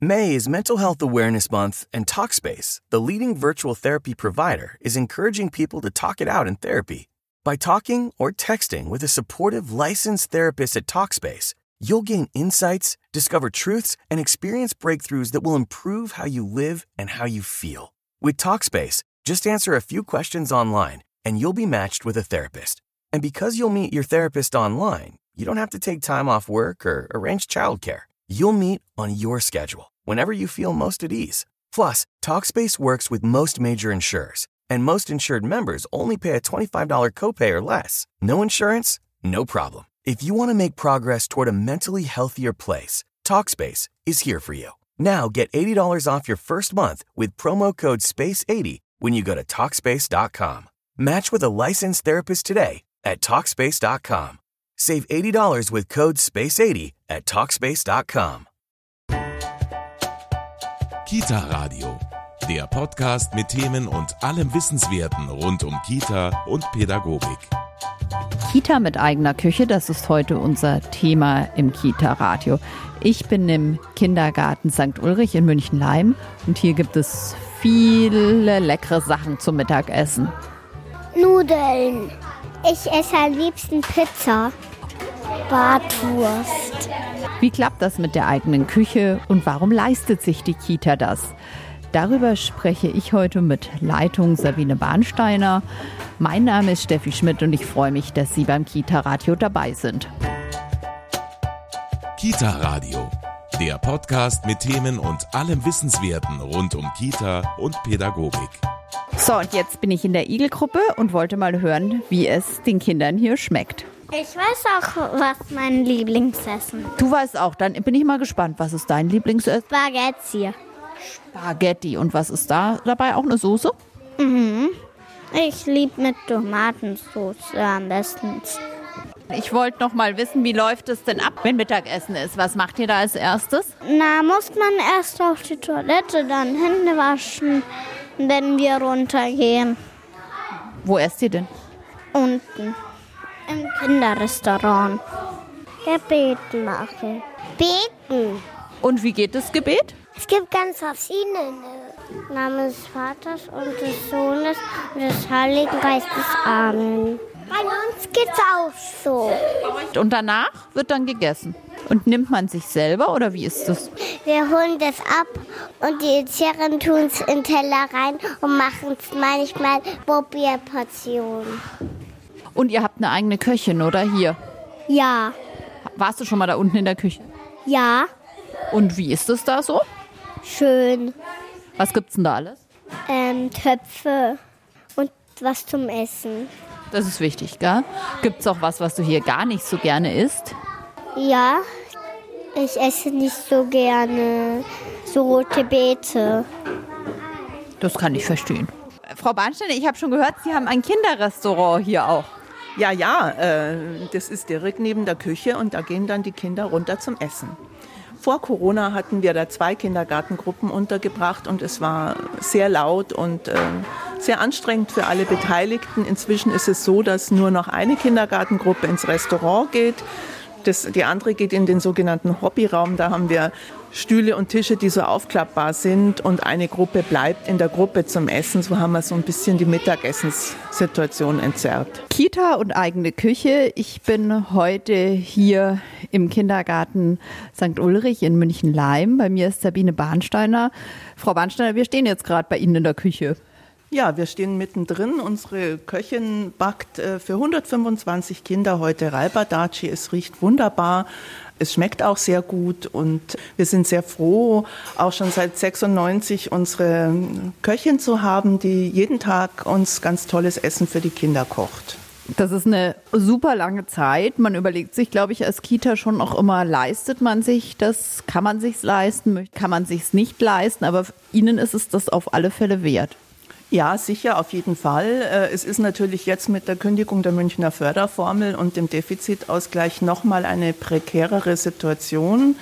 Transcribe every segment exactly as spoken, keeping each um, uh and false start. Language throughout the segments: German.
May is Mental Health Awareness Month, and Talkspace, the leading virtual therapy provider, is encouraging people to talk it out in therapy. By talking or texting with a supportive, licensed therapist at Talkspace, you'll gain insights, discover truths, and experience breakthroughs that will improve how you live and how you feel. With Talkspace, just answer a few questions online, and you'll be matched with a therapist. And because you'll meet your therapist online, you don't have to take time off work or arrange childcare. You'll meet on your schedule, whenever you feel most at ease. Plus, Talkspace works with most major insurers, and most insured members only pay a twenty-five dollars copay or less. No insurance? No problem. If you want to make progress toward a mentally healthier place, Talkspace is here for you. Now get eighty dollars off your first month with promo code space eighty when you go to Talkspace dot com. Match with a licensed therapist today at Talkspace dot com. Save eighty dollars with code space eighty at Talkspace dot com. Kita Radio, der Podcast mit Themen und allem Wissenswerten rund um Kita und Pädagogik. Kita mit eigener Küche, das ist heute unser Thema im Kita-Radio. Ich bin im Kindergarten Sankt Ulrich in München-Leim und hier gibt es viele leckere Sachen zum Mittagessen. Nudeln. Ich esse am liebsten Pizza. Bratwurst. Wie klappt das mit der eigenen Küche und warum leistet sich die Kita das? Darüber spreche ich heute mit Leitung Sabine Bahnsteiner. Mein Name ist Steffi Schmidt und ich freue mich, dass Sie beim Kita-Radio dabei sind. Kita-Radio, der Podcast mit Themen und allem Wissenswerten rund um Kita und Pädagogik. So, und jetzt bin ich in der Igelgruppe und wollte mal hören, wie es den Kindern hier schmeckt. Ich weiß auch, was mein Lieblingsessen ist. Du weißt auch, dann bin ich mal gespannt, was ist dein Lieblingsessen? Spaghetti. Spaghetti. Und was ist da dabei? Auch eine Soße? Mhm. Ich liebe mit Tomatensauce am besten. Ich wollte noch mal wissen, wie läuft es denn ab, wenn Mittagessen ist? Was macht ihr da als erstes? Na, muss man erst auf die Toilette, dann Hände waschen, wenn wir runtergehen. Wo esst ihr denn? Unten. Im Kinderrestaurant. Gebet machen. Beten. Und wie geht das Gebet? Es gibt ganz verschiedene. Im Namen des Vaters und des Sohnes und des Heiligen Geistes. Amen. Bei uns geht's auch so. Und danach wird dann gegessen. Und nimmt man sich selber oder wie ist das? Wir holen das ab und die Erzieherin tun es in den Teller rein und machen es manchmal Probierportionen. Und ihr habt eine eigene Köchin, oder? Hier. Ja. Warst du schon mal da unten in der Küche? Ja. Und wie ist es da so? Schön. Was gibt's denn da alles? Ähm, Töpfe und was zum Essen. Das ist wichtig, gell? Gibt's auch was, was du hier gar nicht so gerne isst? Ja, ich esse nicht so gerne so rote Beete. Das kann ich verstehen. Frau Bahnsteiner, ich habe schon gehört, Sie haben ein Kinderrestaurant hier auch. Ja, ja, äh, das ist direkt neben der Küche und da gehen dann die Kinder runter zum Essen. Vor Corona hatten wir da zwei Kindergartengruppen untergebracht und es war sehr laut und äh, sehr anstrengend für alle Beteiligten. Inzwischen ist es so, dass nur noch eine Kindergartengruppe ins Restaurant geht. Das, die andere geht in den sogenannten Hobbyraum. Da haben wir Stühle und Tische, die so aufklappbar sind und eine Gruppe bleibt in der Gruppe zum Essen. So haben wir so ein bisschen die Mittagessenssituation entzerrt. Kita und eigene Küche. Ich bin heute hier im Kindergarten Sankt Ulrich in München-Leim. Bei mir ist Sabine Bahnsteiner. Frau Bahnsteiner, wir stehen jetzt gerade bei Ihnen in der Küche. Ja, wir stehen mittendrin. Unsere Köchin backt äh, für hundertfünfundzwanzig Kinder heute Reibadaci. Es riecht wunderbar. Es schmeckt auch sehr gut und wir sind sehr froh, auch schon seit sechsundneunzig unsere Köchin zu haben, die jeden Tag uns ganz tolles Essen für die Kinder kocht. Das ist eine super lange Zeit. Man überlegt sich, glaube ich, als Kita schon auch immer, leistet man sich das? Kann man sich's leisten? Kann man sich's nicht leisten? Aber Ihnen ist es das auf alle Fälle wert. Ja, sicher, auf jeden Fall. Es ist natürlich jetzt mit der Kündigung der Münchner Förderformel und dem Defizitausgleich nochmal eine prekärere Situation.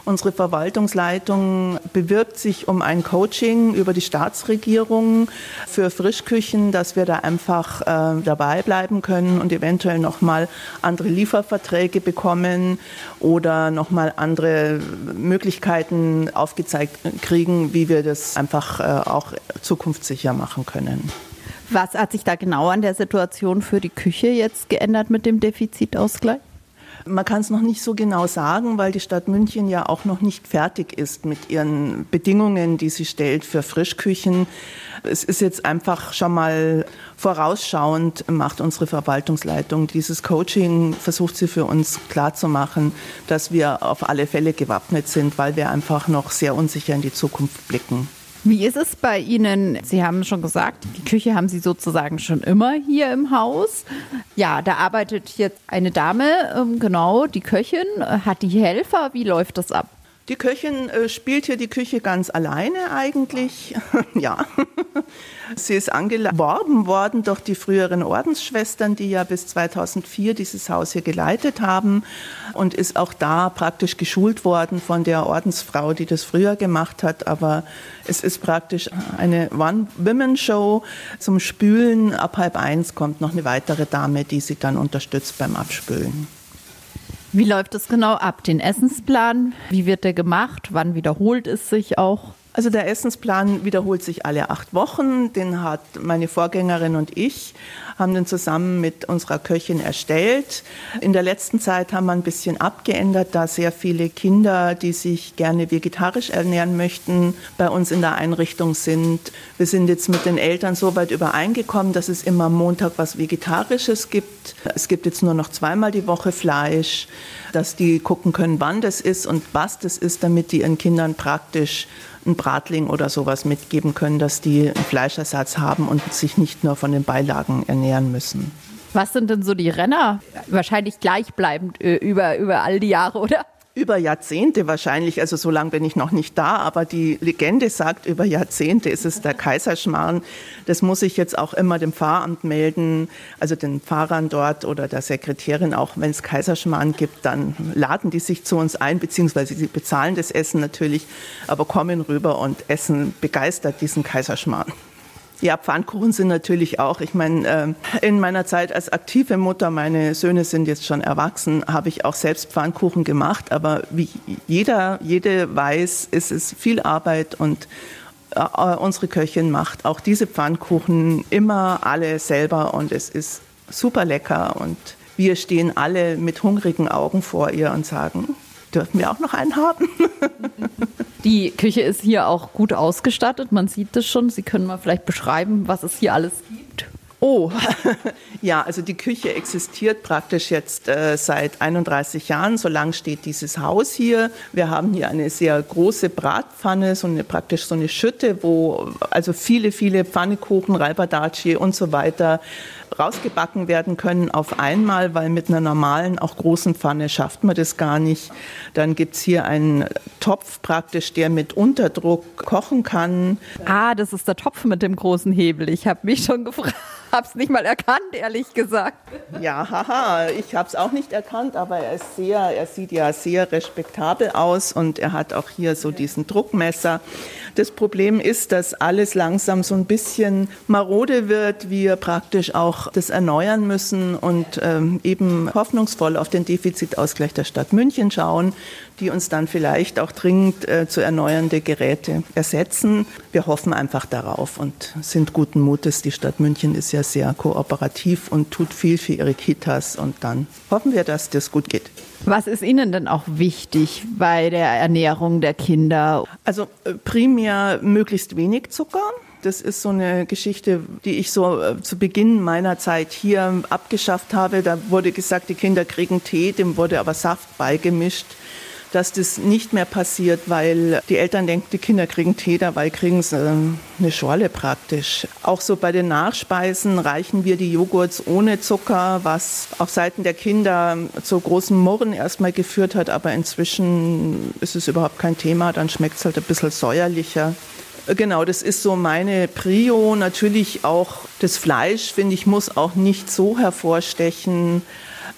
Unsere Verwaltungsleitung bewirbt sich um ein Coaching über die Staatsregierung für Frischküchen, dass wir da einfach äh, dabei bleiben können und eventuell nochmal andere Lieferverträge bekommen oder nochmal andere Möglichkeiten aufgezeigt kriegen, wie wir das einfach äh, auch zukunftssicher machen können. Was hat sich da genau an der Situation für die Küche jetzt geändert mit dem Defizitausgleich? Man kann es noch nicht so genau sagen, weil die Stadt München ja auch noch nicht fertig ist mit ihren Bedingungen, die sie stellt für Frischküchen. Es ist jetzt einfach schon mal vorausschauend, macht unsere Verwaltungsleitung dieses Coaching, versucht sie für uns klarzumachen, dass wir auf alle Fälle gewappnet sind, weil wir einfach noch sehr unsicher in die Zukunft blicken. Wie ist es bei Ihnen? Sie haben schon gesagt, die Küche haben Sie sozusagen schon immer hier im Haus. Ja, da arbeitet jetzt eine Dame, genau, die Köchin, hat die Helfer. Wie läuft das ab? Die Köchin äh, spielt hier die Küche ganz alleine eigentlich. Ja, sie ist angeworben worden durch die früheren Ordensschwestern, die ja bis zweitausendvier dieses Haus hier geleitet haben und ist auch da praktisch geschult worden von der Ordensfrau, die das früher gemacht hat. Aber es ist praktisch eine One-Women-Show zum Spülen. Ab halb eins kommt noch eine weitere Dame, die sie dann unterstützt beim Abspülen. Wie läuft es genau ab? Den Essensplan, wie wird der gemacht? Wann wiederholt es sich auch? Also der Essensplan wiederholt sich alle acht Wochen. Den hat meine Vorgängerin und ich, haben den zusammen mit unserer Köchin erstellt. In der letzten Zeit haben wir ein bisschen abgeändert, da sehr viele Kinder, die sich gerne vegetarisch ernähren möchten, bei uns in der Einrichtung sind. Wir sind jetzt mit den Eltern so weit übereingekommen, dass es immer am Montag was Vegetarisches gibt. Es gibt jetzt nur noch zweimal die Woche Fleisch, dass die gucken können, wann das ist und was das ist, damit die ihren Kindern praktisch ein Bratling oder sowas mitgeben können, dass die einen Fleischersatz haben und sich nicht nur von den Beilagen ernähren müssen. Was sind denn so die Renner? Wahrscheinlich gleichbleibend über, über all die Jahre, oder? Über Jahrzehnte wahrscheinlich, also so lange bin ich noch nicht da, aber die Legende sagt, über Jahrzehnte ist es der Kaiserschmarrn. Das muss ich jetzt auch immer dem Pfarramt melden, also den Pfarrern dort oder der Sekretärin auch. Wenn es Kaiserschmarrn gibt, dann laden die sich zu uns ein, beziehungsweise sie bezahlen das Essen natürlich, aber kommen rüber und essen begeistert diesen Kaiserschmarrn. Ja, Pfannkuchen sind natürlich auch, ich meine, in meiner Zeit als aktive Mutter, meine Söhne sind jetzt schon erwachsen, habe ich auch selbst Pfannkuchen gemacht, aber wie jeder, jede weiß, ist es viel Arbeit und unsere Köchin macht auch diese Pfannkuchen immer alle selber und es ist super lecker und wir stehen alle mit hungrigen Augen vor ihr und sagen, dürfen wir auch noch einen haben? Die Küche ist hier auch gut ausgestattet, man sieht das schon. Sie können mal vielleicht beschreiben, was es hier alles gibt. Oh, ja, also die Küche existiert praktisch jetzt äh, seit einunddreißig Jahren, so lang steht dieses Haus hier. Wir haben hier eine sehr große Bratpfanne, so eine, praktisch so eine Schütte, wo also viele, viele Pfannekuchen, Reibadaci und so weiter rausgebacken werden können auf einmal, weil mit einer normalen, auch großen Pfanne schafft man das gar nicht. Dann gibt es hier einen Topf praktisch, der mit Unterdruck kochen kann. Ah, das ist der Topf mit dem großen Hebel. Ich habe mich schon gefragt. Habe es nicht mal erkannt, ehrlich gesagt. Ja, haha, ich habe es auch nicht erkannt, aber er ist sehr, er sieht ja sehr respektabel aus und er hat auch hier so diesen Druckmesser. Das Problem ist, dass alles langsam so ein bisschen marode wird, wir praktisch auch das erneuern müssen und ähm, eben hoffnungsvoll auf den Defizitausgleich der Stadt München schauen, die uns dann vielleicht auch dringend äh, zu erneuernde Geräte ersetzen. Wir hoffen einfach darauf und sind guten Mutes. Die Stadt München ist ja sehr kooperativ und tut viel für ihre Kitas und dann hoffen wir, dass das gut geht. Was ist Ihnen denn auch wichtig bei der Ernährung der Kinder? Also äh, primär möglichst wenig Zucker. Das ist so eine Geschichte, die ich so äh, zu Beginn meiner Zeit hier abgeschafft habe. Da wurde gesagt, die Kinder kriegen Tee, dem wurde aber Saft beigemischt. Dass das nicht mehr passiert, weil die Eltern denken, die Kinder kriegen Tee, dabei kriegen sie eine Schorle praktisch. Auch so bei den Nachspeisen reichen wir die Joghurts ohne Zucker, was auf Seiten der Kinder zu großem Murren erstmal geführt hat, aber inzwischen ist es überhaupt kein Thema, dann schmeckt es halt ein bisschen säuerlicher. Genau, das ist so meine Prio. Natürlich auch das Fleisch, finde ich, muss auch nicht so hervorstechen.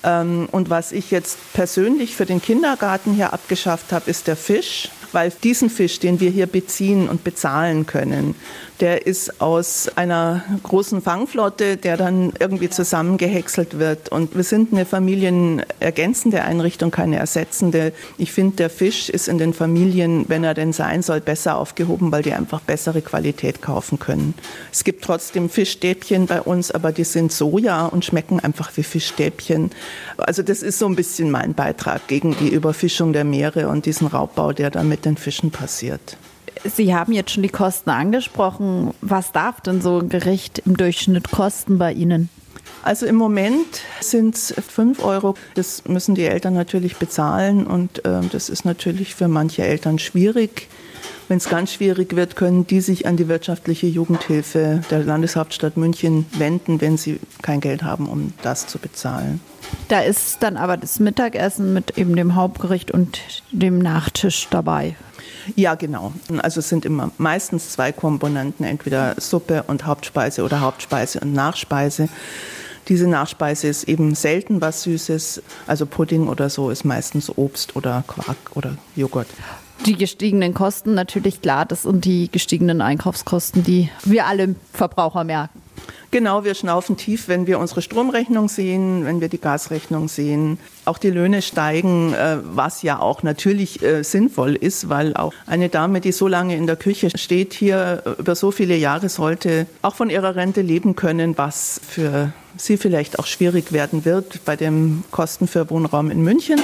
Und was ich jetzt persönlich für den Kindergarten hier abgeschafft habe, ist der Fisch. Weil diesen Fisch, den wir hier beziehen und bezahlen können, der ist aus einer großen Fangflotte, der dann irgendwie zusammengehäckselt wird. Und wir sind eine familienergänzende Einrichtung, keine ersetzende. Ich finde, der Fisch ist in den Familien, wenn er denn sein soll, besser aufgehoben, weil die einfach bessere Qualität kaufen können. Es gibt trotzdem Fischstäbchen bei uns, aber die sind Soja und schmecken einfach wie Fischstäbchen. Also das ist so ein bisschen mein Beitrag gegen die Überfischung der Meere und diesen Raubbau, der da mit den Fischen passiert. Sie haben jetzt schon die Kosten angesprochen. Was darf denn so ein Gericht im Durchschnitt kosten bei Ihnen? Also im Moment sind es fünf Euro. Das müssen die Eltern natürlich bezahlen und äh, das ist natürlich für manche Eltern schwierig. Wenn es ganz schwierig wird, können die sich an die wirtschaftliche Jugendhilfe der Landeshauptstadt München wenden, wenn sie kein Geld haben, um das zu bezahlen. Da ist dann aber das Mittagessen mit eben dem Hauptgericht und dem Nachtisch dabei. Ja, genau. Also es sind immer meistens zwei Komponenten, entweder Suppe und Hauptspeise oder Hauptspeise und Nachspeise. Diese Nachspeise ist eben selten was Süßes, also Pudding oder so ist meistens Obst oder Quark oder Joghurt. Die gestiegenen Kosten natürlich klar, das sind die gestiegenen Einkaufskosten, die wir alle Verbraucher merken. Genau, wir schnaufen tief, wenn wir unsere Stromrechnung sehen, wenn wir die Gasrechnung sehen. Auch die Löhne steigen, was ja auch natürlich sinnvoll ist, weil auch eine Dame, die so lange in der Küche steht, hier über so viele Jahre sollte auch von ihrer Rente leben können, was für sie vielleicht auch schwierig werden wird bei den Kosten für Wohnraum in München.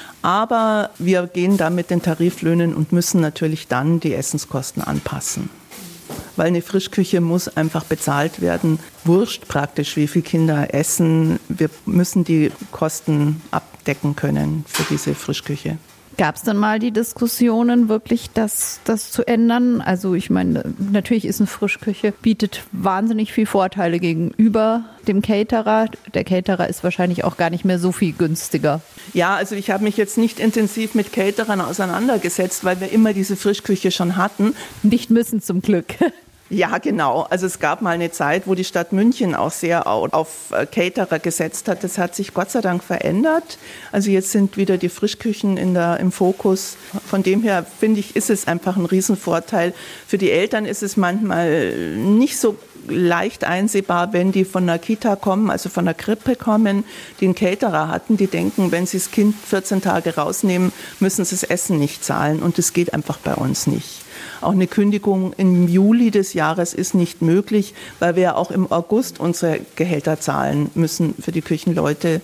Aber wir gehen da mit den Tariflöhnen und müssen natürlich dann die Essenskosten anpassen. Weil eine Frischküche muss einfach bezahlt werden. Wurscht praktisch, wie viele Kinder essen. Wir müssen die Kosten abdecken können für diese Frischküche. Gab es dann mal die Diskussionen, wirklich das, das zu ändern? Also ich meine, natürlich ist eine Frischküche, bietet wahnsinnig viele Vorteile gegenüber dem Caterer. Der Caterer ist wahrscheinlich auch gar nicht mehr so viel günstiger. Ja, also ich habe mich jetzt nicht intensiv mit Caterern auseinandergesetzt, weil wir immer diese Frischküche schon hatten. Nicht müssen zum Glück. Ja, genau. Also es gab mal eine Zeit, wo die Stadt München auch sehr auf Caterer gesetzt hat. Das hat sich Gott sei Dank verändert. Also jetzt sind wieder die Frischküchen in der, im Fokus. Von dem her, finde ich, ist es einfach ein Riesenvorteil. Für die Eltern ist es manchmal nicht so leicht einsehbar, wenn die von der Kita kommen, also von der Krippe kommen, die einen Caterer hatten. Die denken, wenn sie das Kind vierzehn Tage rausnehmen, müssen sie das Essen nicht zahlen. Und das geht einfach bei uns nicht. Auch eine Kündigung im Juli des Jahres ist nicht möglich, weil wir ja auch im August unsere Gehälter zahlen müssen für die Küchenleute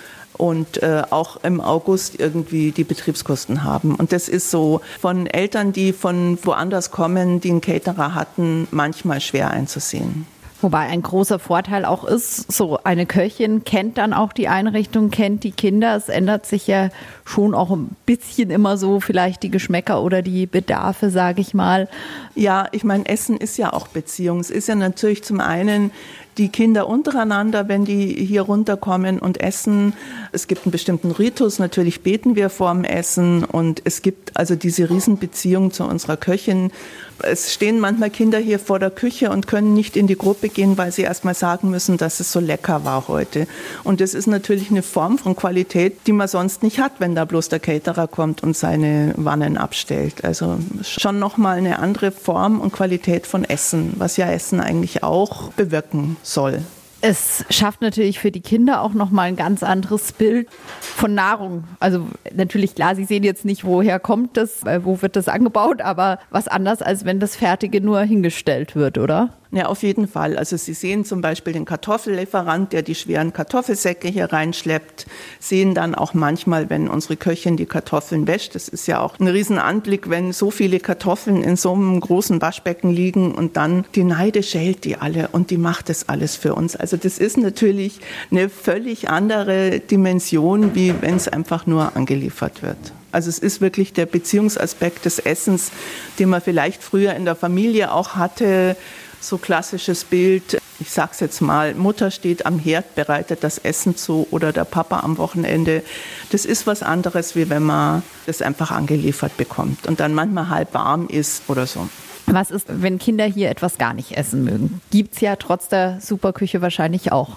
und äh, auch im August irgendwie die Betriebskosten haben. Und das ist so von Eltern, die von woanders kommen, die einen Caterer hatten, manchmal schwer einzusehen. Wobei ein großer Vorteil auch ist, so eine Köchin kennt dann auch die Einrichtung, kennt die Kinder. Es ändert sich ja schon auch ein bisschen immer so vielleicht die Geschmäcker oder die Bedarfe, sage ich mal. Ja, ich meine, Essen ist ja auch Beziehung. Es ist ja natürlich zum einen die Kinder untereinander, wenn die hier runterkommen und essen. Es gibt einen bestimmten Ritus, natürlich beten wir vorm Essen und es gibt also diese Riesenbeziehung zu unserer Köchin. Es stehen manchmal Kinder hier vor der Küche und können nicht in die Gruppe gehen, weil sie erst mal sagen müssen, dass es so lecker war heute. Und das ist natürlich eine Form von Qualität, die man sonst nicht hat, wenn da bloß der Caterer kommt und seine Wannen abstellt. Also schon nochmal eine andere Form und Qualität von Essen, was ja Essen eigentlich auch bewirken soll. Es schafft natürlich für die Kinder auch nochmal ein ganz anderes Bild von Nahrung. Also natürlich, klar, sie sehen jetzt nicht, woher kommt das, wo wird das angebaut, aber was anders, als wenn das Fertige nur hingestellt wird, oder? Ja, auf jeden Fall. Also Sie sehen zum Beispiel den Kartoffellieferant, der die schweren Kartoffelsäcke hier reinschleppt, sehen dann auch manchmal, wenn unsere Köchin die Kartoffeln wäscht. Das ist ja auch ein Riesenanblick, wenn so viele Kartoffeln in so einem großen Waschbecken liegen und dann die Neide schält die alle und die macht das alles für uns. Also das ist natürlich eine völlig andere Dimension, wie wenn es einfach nur angeliefert wird. Also es ist wirklich der Beziehungsaspekt des Essens, den man vielleicht früher in der Familie auch hatte. So klassisches Bild, ich sag's jetzt mal, Mutter steht am Herd, bereitet das Essen zu oder der Papa am Wochenende. Das ist was anderes, wie wenn man das einfach angeliefert bekommt und dann manchmal halb warm ist oder so. Was ist, wenn Kinder hier etwas gar nicht essen mögen? Gibt's ja trotz der Superküche wahrscheinlich auch.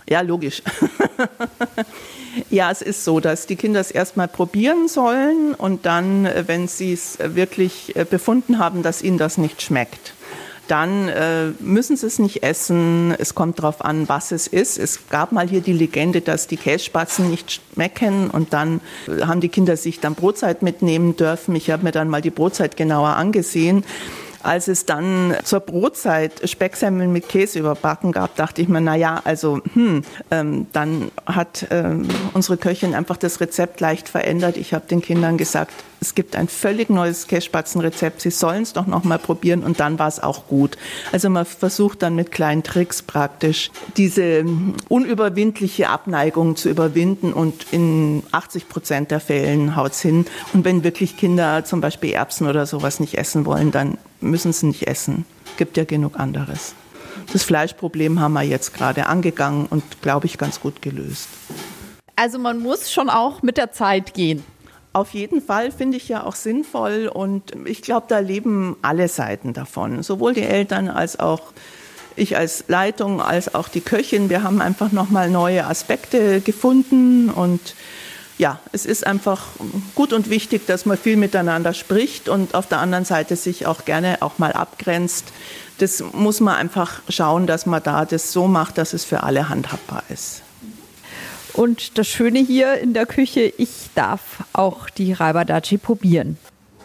Ja, logisch. Ja, es ist so, dass die Kinder es erstmal probieren sollen und dann, wenn sie es wirklich befunden haben, dass ihnen das nicht schmeckt, dann äh, müssen sie es nicht essen. Es kommt darauf an, was es ist. Es gab mal hier die Legende, dass die Kässpatzen nicht schmecken und dann haben die Kinder sich dann Brotzeit mitnehmen dürfen. Ich habe mir dann mal die Brotzeit genauer angesehen. Als es dann zur Brotzeit Specksemmeln mit Käse überbacken gab, dachte ich mir, na ja, also hm, ähm, dann hat ähm, unsere Köchin einfach das Rezept leicht verändert. Ich habe den Kindern gesagt, es gibt ein völlig neues Kässpatzenrezept, sie sollen es doch noch mal probieren und dann war es auch gut. Also man versucht dann mit kleinen Tricks praktisch diese unüberwindliche Abneigung zu überwinden und in achtzig Prozent der Fällen haut's hin. Und wenn wirklich Kinder zum Beispiel Erbsen oder sowas nicht essen wollen, dann müssen sie nicht essen. Gibt ja genug anderes. Das Fleischproblem haben wir jetzt gerade angegangen und, glaube ich, ganz gut gelöst. Also man muss schon auch mit der Zeit gehen. Auf jeden Fall, finde ich ja auch sinnvoll und ich glaube, da leben alle Seiten davon. Sowohl die Eltern als auch ich als Leitung, als auch die Köchin. Wir haben einfach nochmal neue Aspekte gefunden und ja, es ist einfach gut und wichtig, dass man viel miteinander spricht und auf der anderen Seite sich auch gerne auch mal abgrenzt. Das muss man einfach schauen, dass man da das so macht, dass es für alle handhabbar ist. Und das Schöne hier in der Küche, ich darf auch die Reibadaji probieren.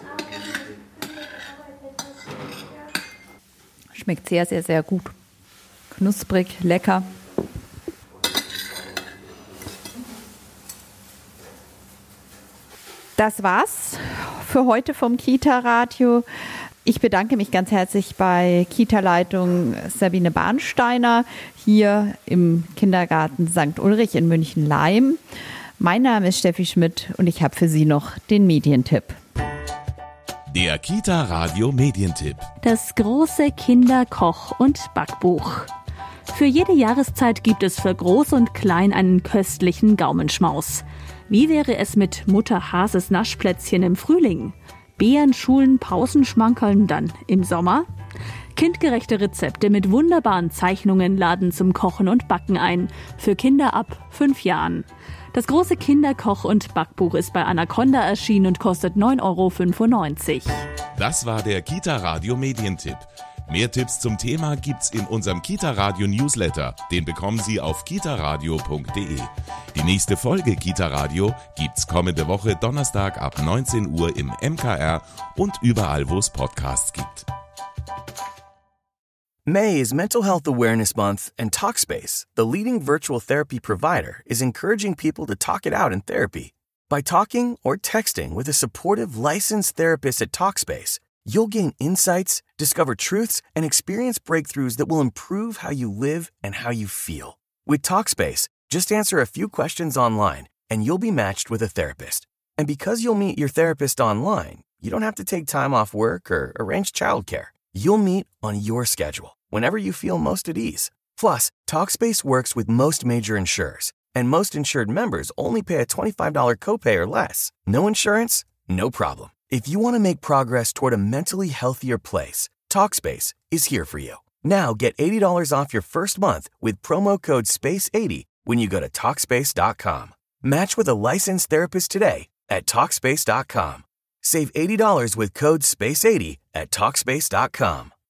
Schmeckt sehr, sehr, sehr gut. Knusprig, lecker. Das war's für heute vom Kita-Radio. Ich bedanke mich ganz herzlich bei Kita-Leitung Sabine Bahnsteiner hier im Kindergarten Sankt Ulrich in München-Laim. Mein Name ist Steffi Schmidt und ich habe für Sie noch den Medientipp. Der Kita-Radio-Medientipp. Das große Kinderkoch- und Backbuch. Für jede Jahreszeit gibt es für Groß und Klein einen köstlichen Gaumenschmaus. Wie wäre es mit Mutter Hases Naschplätzchen im Frühling? Beeren, Schulen, Pausenschmankerln dann im Sommer? Kindgerechte Rezepte mit wunderbaren Zeichnungen laden zum Kochen und Backen ein. Für Kinder ab fünf Jahren. Das große Kinderkoch- und Backbuch ist bei Anaconda erschienen und kostet neun Euro fünfundneunzig. Das war der Kita-Radio-Medientipp. Mehr Tipps zum Thema gibt's in unserem Kita-Radio-Newsletter. Den bekommen Sie auf kitaradio punkt de. Die nächste Folge Kita-Radio gibt's kommende Woche Donnerstag ab neunzehn Uhr im M K R und überall, wo es Podcasts gibt. May is Mental Health Awareness Month, and Talkspace, the leading virtual therapy provider, is encouraging people to talk it out in therapy. By talking or texting with a supportive licensed therapist at Talkspace, you'll gain insights, discover truths, and experience breakthroughs that will improve how you live and how you feel. With Talkspace, just answer a few questions online, and you'll be matched with a therapist. And because you'll meet your therapist online, you don't have to take time off work or arrange childcare. You'll meet on your schedule, whenever you feel most at ease. Plus, Talkspace works with most major insurers, and most insured members only pay a twenty-five dollars copay or less. No insurance? No problem. If you want to make progress toward a mentally healthier place, Talkspace is here for you. Now get eighty dollars off your first month with promo code space eighty when you go to Talkspace dot com. Match with a licensed therapist today at Talkspace dot com. Save eighty dollars with code space eighty at Talkspace dot com.